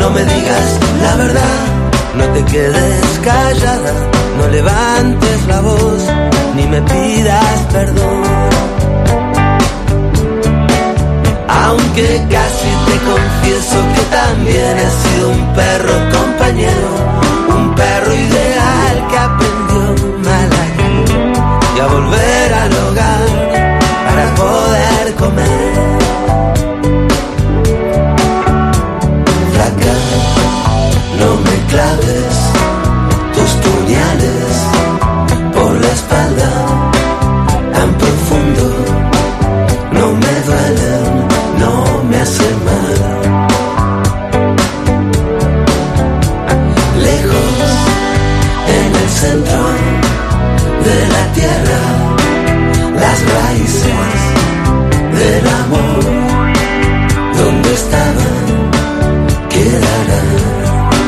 no me digas la verdad, no te quedes callada, no levantes la voz, ni me pidas perdón. Aunque casi te confieso que también he sido un perro compañero, un perro ideal que aprendió mal a ir y a volver al hogar para poder comer. Flaca, no me claves tus puñales por la espalda tan profundo, no me duelen, no me hacen mal. Lejos, en el centro de la tierra, las raíces del amor, donde estaban, quedarán.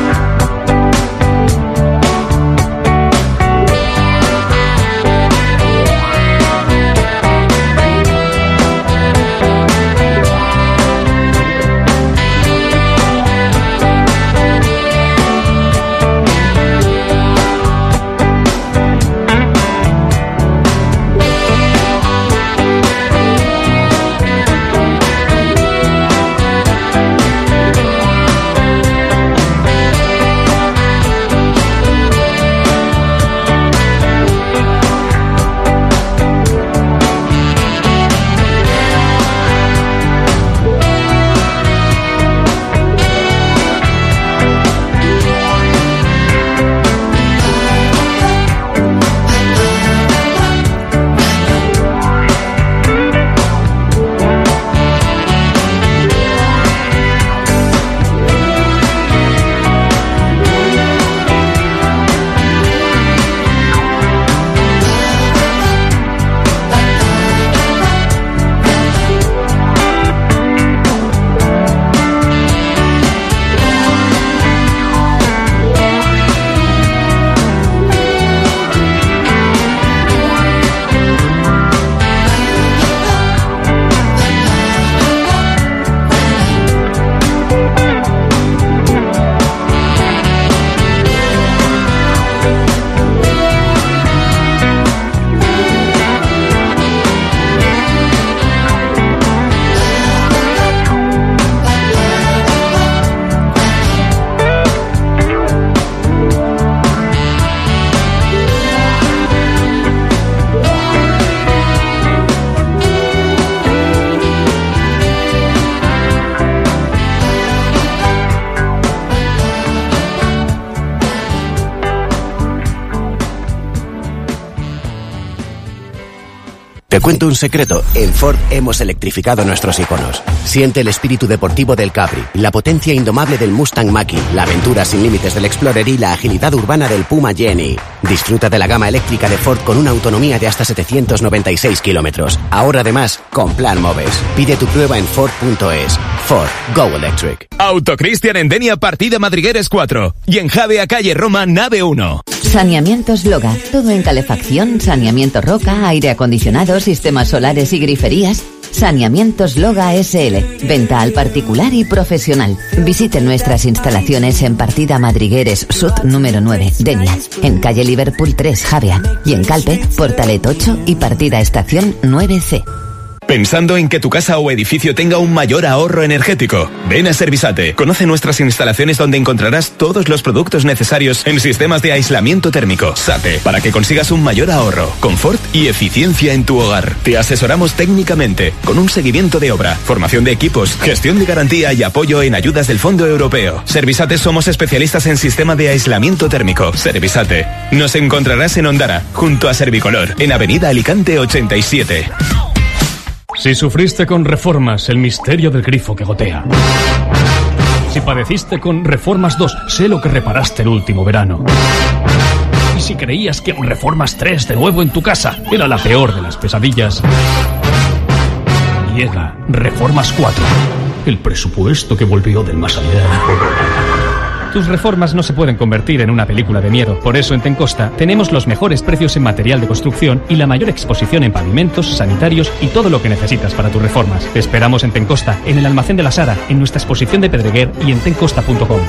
Te cuento un secreto, en Ford hemos electrificado nuestros iconos. Siente el espíritu deportivo del Capri, la potencia indomable del Mustang Mach-E, la aventura sin límites del Explorer y la agilidad urbana del Puma Jenny. Disfruta de la gama eléctrica de Ford con una autonomía de hasta 796 kilómetros. Ahora además, con Plan Moves. Pide tu prueba en Ford.es. Ford, Go Electric. Autocristian en Denia, partida Madrigueres 4. Y en Javea, calle Roma, nave 1. Saneamientos Loga. Todo en calefacción, saneamiento roca, aire acondicionado, sistemas solares y griferías. Saneamientos Loga SL. Venta al particular y profesional. Visite nuestras instalaciones en partida Madrigueres Sud número 9, Denia. En calle Liverpool 3, Javea. Y en Calpe, Portalet 8 y partida Estación 9C. ¿Pensando en que tu casa o edificio tenga un mayor ahorro energético? Ven a Servisate. Conoce nuestras instalaciones donde encontrarás todos los productos necesarios en sistemas de aislamiento térmico. SATE, para que consigas un mayor ahorro, confort y eficiencia en tu hogar. Te asesoramos técnicamente, con un seguimiento de obra, formación de equipos, gestión de garantía y apoyo en ayudas del Fondo Europeo. Servisate somos especialistas en sistema de aislamiento térmico. Servisate. Nos encontrarás en Ondara, junto a Servicolor, en Avenida Alicante 87. Si sufriste con Reformas, el misterio del grifo que gotea. Si padeciste con Reformas 2, sé lo que reparaste el último verano. Y si creías que Reformas 3 de nuevo en tu casa era la peor de las pesadillas, llega Reformas 4, el presupuesto que volvió del más allá. Tus reformas no se pueden convertir en una película de miedo. Por eso en Tencosta tenemos los mejores precios en material de construcción y la mayor exposición en pavimentos, sanitarios y todo lo que necesitas para tus reformas. Te esperamos en Tencosta, en el almacén de la Sara, en nuestra exposición de Pedreguer y en tencosta.com.